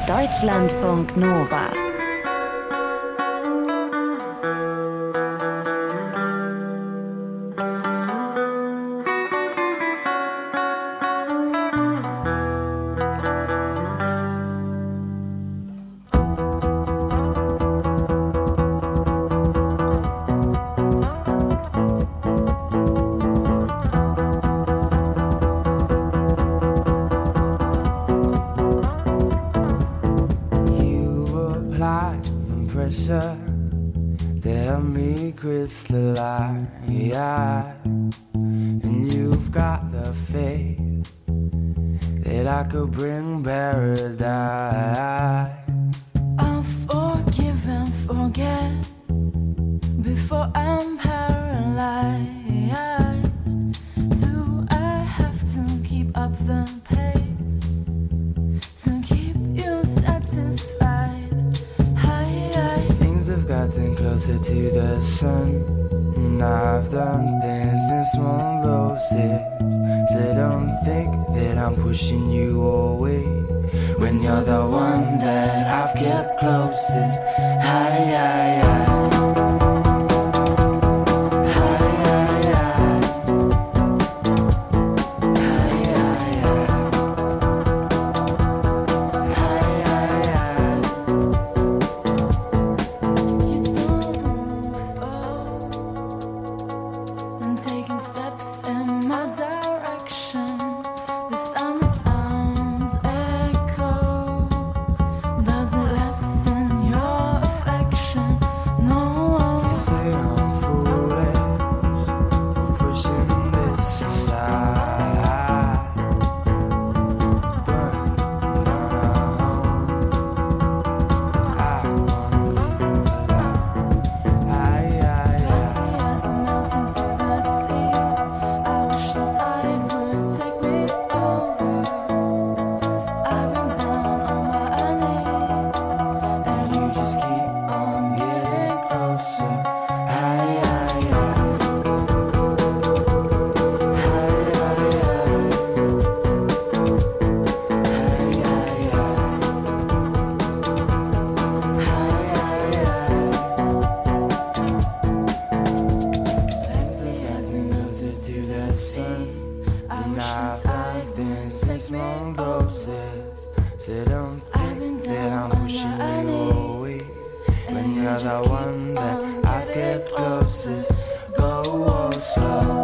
Deutschlandfunk Nova. And you've got the faith that I could bring paradise. I'll forgive and forget before I'm paralyzed. Do I have to keep up the pace to keep you satisfied? Things have gotten closer to the sun, and I've done things in small doses. So don't think that I'm pushing you away when you're the one that I've kept closest. So don't think that I'm pushing you away when you're the one that I've kept closest. Go slow.